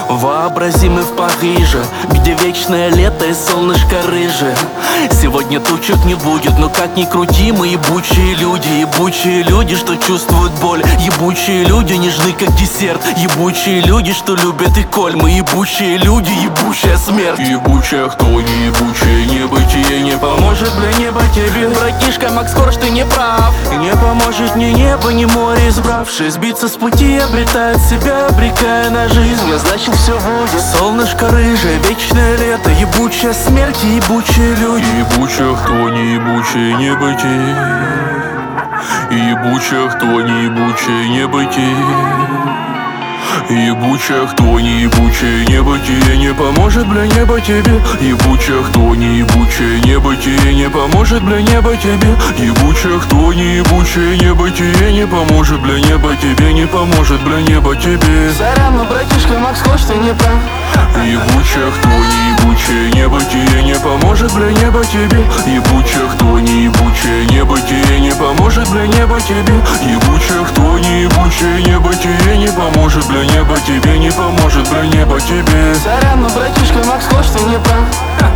Вообрази мы в Париже, где вечное лето и солнышко рыжее. Сегодня тучек не будет, но как ни крути, мы ебучие люди, что чувствуют боль. Ебучие люди нежны, как десерт. Ебучие люди, что любят и коль. Мы ебучие люди, ебучая смерть. Ебучая кто не ебучая, небытие не поможет, бля, небо тебе. Братишка Макс Корж, ты не прав. Не поможет ни небо, ни море, избравшись сбиться с пути, обретает себя, обрекая на жизнь. А значит все будет. Солнышко рыжее, вечное лето, ебучая смерть и ебучие люди. Ебучая кто не ебучая, небытие. Ебучая кто не ебучая, небытие. Ебучая кто не ебучая, небытие не поможет, бля, небо тебе. Ебучая кто не ебучая, небытие не поможет, бля, небо тебе. Ебучая кто не ебучая, небытие не поможет, бля, небо тебе не поможет, бля, небо тебе. Сорян, но братишка Макс Корж, ты не прав. Ебучая кто не ебучая, небытие не поможет, бля, небо тебе. Ебучая кто не ебучая, небытие не поможет, бля, небо тебе. Ебучая кто не ебучая, небытие не поможет, бля, небо тебе не поможет, бля, небо тебе. Сорян, но братишка Макс Корж, ты не прав.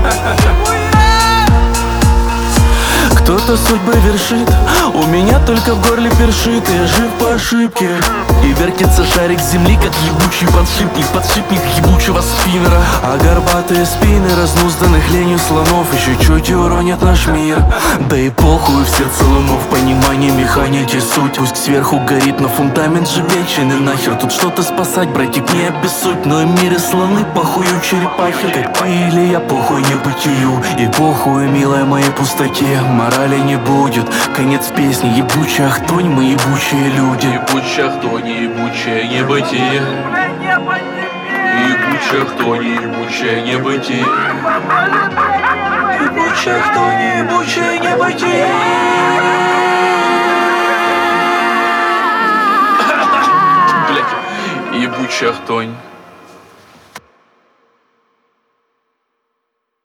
Кто-то судьбы вершит, у меня только в горле першит. Я жив по ошибке. И вертится шарик земли, как ебучий подшипник ебучего спиннера. А горбатые спины разнузданных ленью слонов еще чуть и уронят наш мир. Да и похуй в сердце лунов, понимание механики суть. Пусть сверху горит, но фундамент же вечен. И нахер тут что-то спасать, братик, не обессудь. Но и мир и слоны, похую черепахи. Как ты или я, похуй небытию. И похуй, милая, моей пустоте. Морали не будет, конец песни. Ебучая хтонь, мы ебучие люди. Ебучая хтонь, ебучее небытие. Ебучая хтонь, ебучее небытие. Ебучая хтонь, ебучее небытие. Блять, ебучая хтонь.